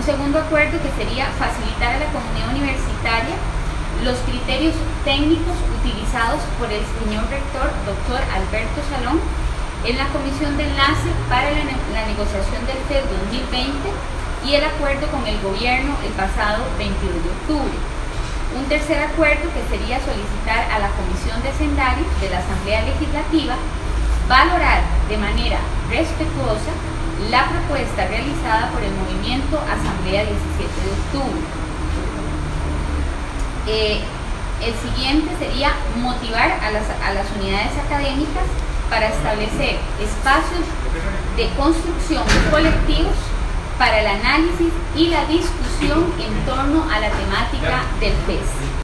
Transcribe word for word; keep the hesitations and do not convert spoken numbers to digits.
Un segundo acuerdo que sería facilitar a la comunidad universitaria los criterios técnicos utilizados por el señor rector, doctor Alberto Salón, en la comisión de enlace para la, ne la negociación del F E D dos mil veinte y el acuerdo con el gobierno el pasado veintidós de octubre. Un tercer acuerdo que sería solicitar a la Comisión de Hacendarios de la Asamblea Legislativa valorar de manera respetuosa la propuesta realizada por el movimiento Asamblea diecisiete de octubre. Eh, el siguiente sería motivar a las, a las unidades académicas para establecer espacios de construcción colectivos para el análisis y la discusión en torno a la temática del F E S.